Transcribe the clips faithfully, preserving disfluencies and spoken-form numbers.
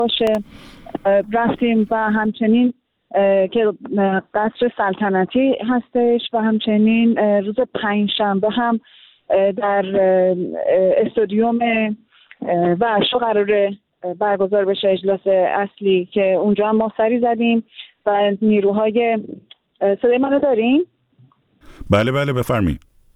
باشه رفتیم و همچنین که قصر سلطنتی هستش و همچنین روز پنجشنبه هم در استادیوم ورشو قراره برگزار بشه اجلاس اصلی که اونجا هم ما سری زدیم و نیروهای صدای منو دارین؟ بله بله بفرمایید.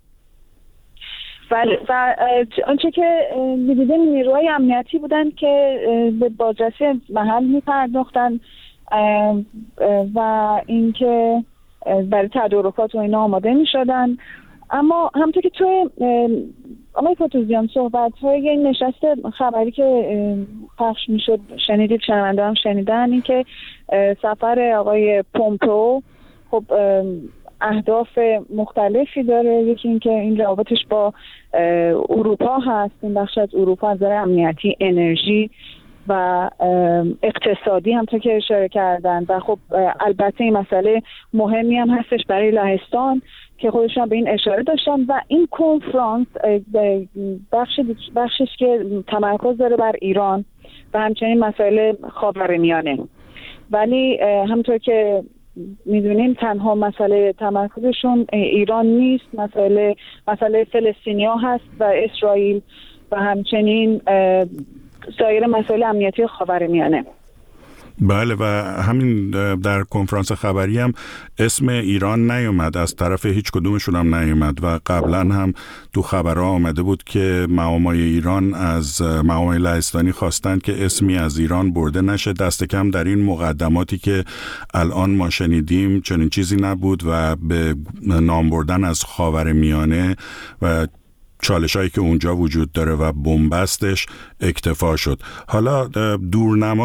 و, و آنچه که می‌دیدیم نیروهای امنیتی بودن که به بازرسی محل می‌پرداختن و اینکه برای تدارکات و اینا آماده می‌شدن. اما همونطور که توی آقای پتروزیان صحبت‌های این نشست خبری که پخش می‌شد شنیدید، شنونده هم شنیدن، این که سفر آقای پومپئو خب اهداف مختلفی داره. یکی این که این روابطش با اروپا هست، این بخش از اروپا از نظر امنیتی، انرژی و اقتصادی همونطور که اشاره کردن و خب البته این مسئله مهمی هم هستش برای لهستان که خودشون به این اشاره داشتن و این کنفرانس بخش بخشش که تمرکز داره بر ایران و همچنین مسائل خاورمیانه، ولی همونطور که میدونیم تنها مسئله تمرکزشون ایران نیست، مسئله مسئله فلسطینیا هست و اسرائیل و همچنین سایر مسائل امنیتی خاورمیانه. بله و همین در کنفرانس خبری هم اسم ایران نیومد، از طرف هیچ کدومشون هم نیومد و قبلا هم تو خبرها آمده بود که مقامای ایران از مقامای لهستانی خواستند که اسمی از ایران برده نشه. دست کم در این مقدماتی که الان ما شنیدیم چنین چیزی نبود و به نام بردن از خاورمیانه و چالشایی که اونجا وجود داره و بنبستش اکتفا شد. حالا دورنما